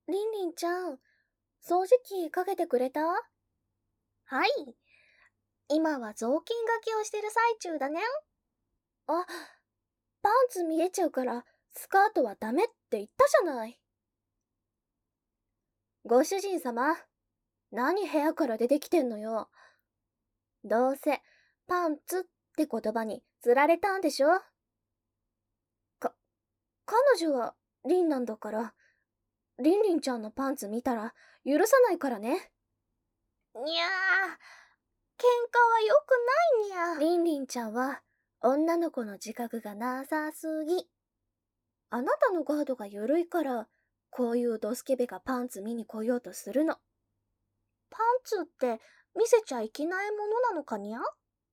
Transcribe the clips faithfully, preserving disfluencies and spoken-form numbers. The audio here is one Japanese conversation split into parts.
りんりんちゃん、掃除機かけてくれた？はい。今は雑巾がけをしてる最中だね。あ、パンツ見えちゃうから、スカートはダメって言ったじゃない。ご主人様、何部屋から出てきてんのよ。どうせ、パンツって言葉に釣られたんでしょ？か、彼女はリンなんだから、リンリンちゃんのパンツ見たら許さないからね。にゃー、喧嘩は良くないにゃ。リンリンちゃんは女の子の自覚がなさすぎ。あなたのガードが緩いから、こういうドスケベがパンツ見に来ようとするの。パンツって見せちゃいけないものなのかにゃ？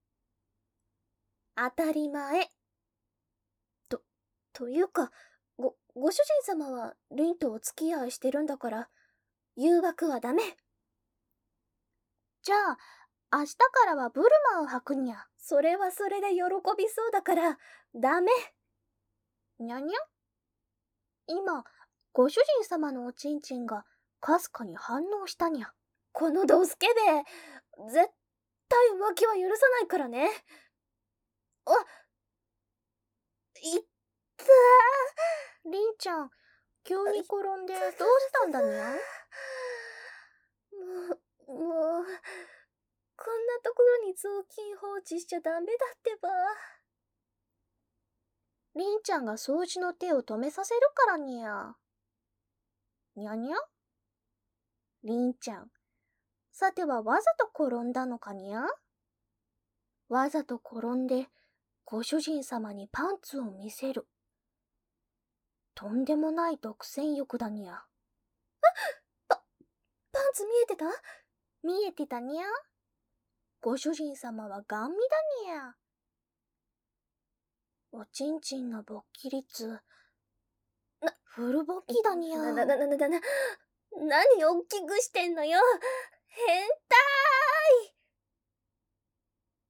当たり前。と、というか、ご、ご主人様はリンとお付き合いしてるんだから、誘惑はダメ。じゃあ、明日からはブルマを履くにゃ。それはそれで喜びそうだから、ダメ。にゃにゃ？今、ご主人様のおちんちんがかすかに反応したにゃ。このドスケベ、絶対浮気は許さないからね。あ、いったー。りんちゃん、急に転んでどうしたんだにゃ？もう、もう、こんなところに雑巾放置しちゃダメだってば。りんちゃんが掃除の手を止めさせるからにゃ。にゃにゃ？りんちゃん、さてはわざと転んだのかにゃ？わざと転んで、ご主人様にパンツを見せる。とんでもない独占欲だにゃ。あ、パ、パンツ見えてた？見えてたにゃ。ご主人様はガン見だにゃ。おちんちんの勃起率、な、フル勃起だにゃ。な、な、な、な、な、な、何大きくしてんのよ。変態。